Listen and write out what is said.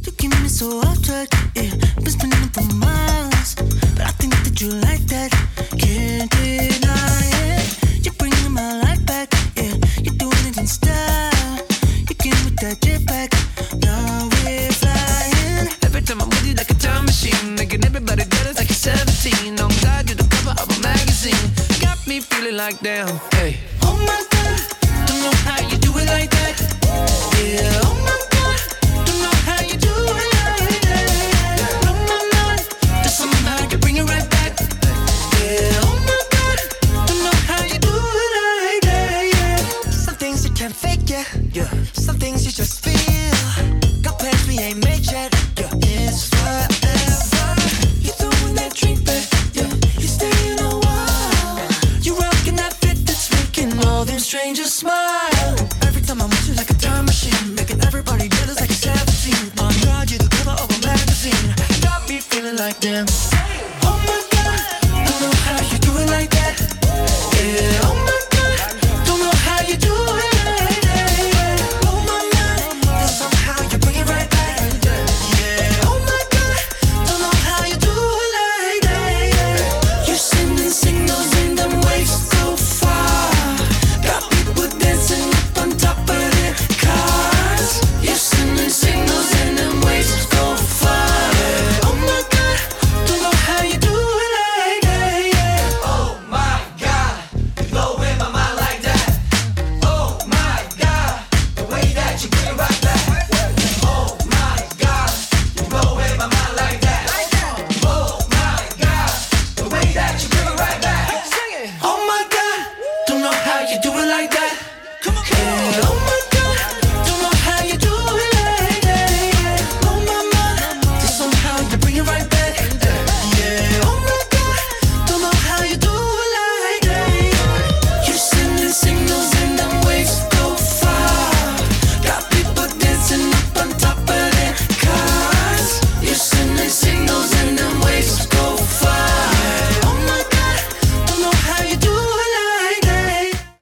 You keep me so off track, yeah. Been spinning for miles, but I think that you like that. Can't deny it. You're bringing my life back, yeah. You're doing it in style. You came with that jetpack, now we're flying. Every time I'm with you, like a time machine, making everybody jealous like you're 17. On God, you're the cover of a magazine. Got me feeling like damn, hey. Oh my God, don't know how you do it like that. Yeah, oh my God, don't know how you do it like that. Blow my mind, there's somehow you bring it right back. Yeah, oh my God, don't know how you do it like that. Yeah. Some things you can't fake, yeah. Some things you just feel. Got plans we ain't made yet. Yeah, it's forever. You throwing that drink back, yeah. You staying a while. You rocking that fit that's making all them strangers smile. Every time I'm with you, like a time machine, making everybody jealous like you're 17. On God, you're the cover of a magazine. Got me feeling like damn.